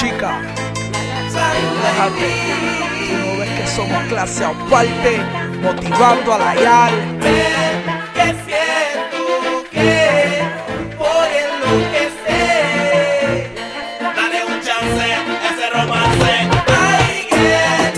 chica, déjate. Tú no ves que somos clase aparte, motivando a la YAL. Ven, que siento que voy a enloquecer. Dale un chance a ese romance. Ay, girl,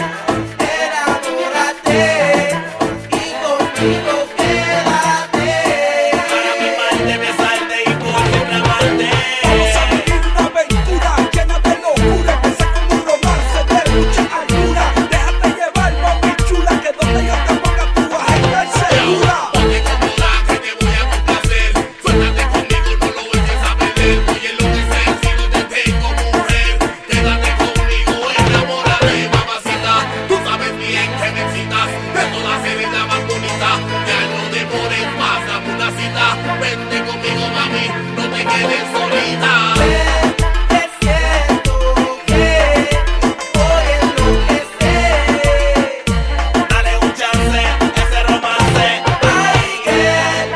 enamórate y conmigo quédate. Para mimarte, besarte y por siempre amarte. Vamos a vivir una aventura llena de locura. Empecé con un romance de mucha altura. Déjate llevar, mami chula, que donde yo te ponga tú vas a estar segura. Ponte cómoda que te voy a complacer. Suéltate conmigo, no lo eches a perder. Voy a enloquecer si no te tengo mujer. Quédate conmigo, enamórate, mamacita. Tú sabes bien que me excitas. De todas eres la más bonita. Ya no demores más, dame una cita. Vente conmigo, mami, no te quedes solita. Ven, que siento que voy a enloquecer. Dale un chance a ese romance. Ay, girl,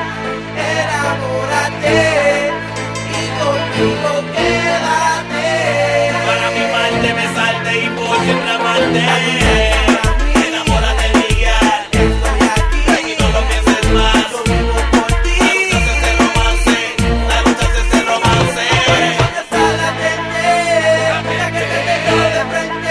enamórate y conmigo quédate. Para mimarte, besarte y por siempre amarte. Enamórate, Miguel. Estoy aquí. Ven y no lo pienses más. Yo vivo por ti. La lucha es ese romance. La lucha es ese romance. ¿Dónde está la gente? Mira que te tengo de frente.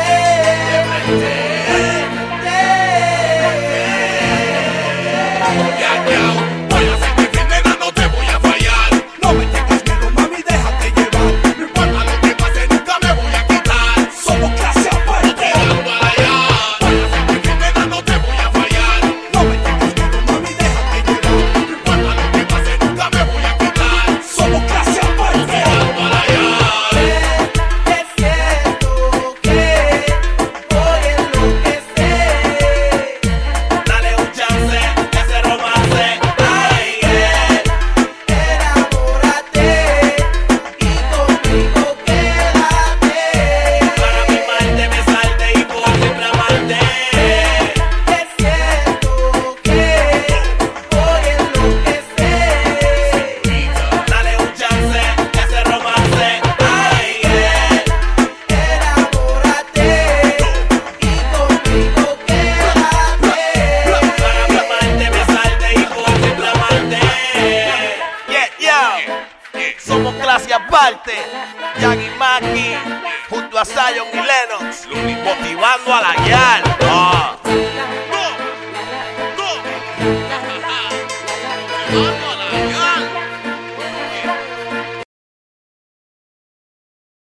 Voy a ser mi nena, no te voy a fallar. No me tengas miedo, mami, déjate llevar. No importa lo que pase, nunca me voy a quitar. Somos clase aparte. Tirando a la ya. Voy a ser mi nena, no te voy a fallar. No me tengas miedo, mami, déjate llevar. No importa lo que pase, nunca me voy a quitar. Somos clase aparte. Tirando a la ya. Ven, que siento que voy a enloquecer. Dale un chance a ese romance. Ay, girl, enamórate y conmigo quédate. Para mimarte, besarte y por siempre amarte. Que siento que voy a enloquecer. Dale un chance a ese romance. Ay, girl, enamórate y conmigo quédate. Para mimarte, besarte y por siempre amarte. Yeah. Somos clase aparte. Yagi Maki junto a Zion y Lennox, motivando a la YAL.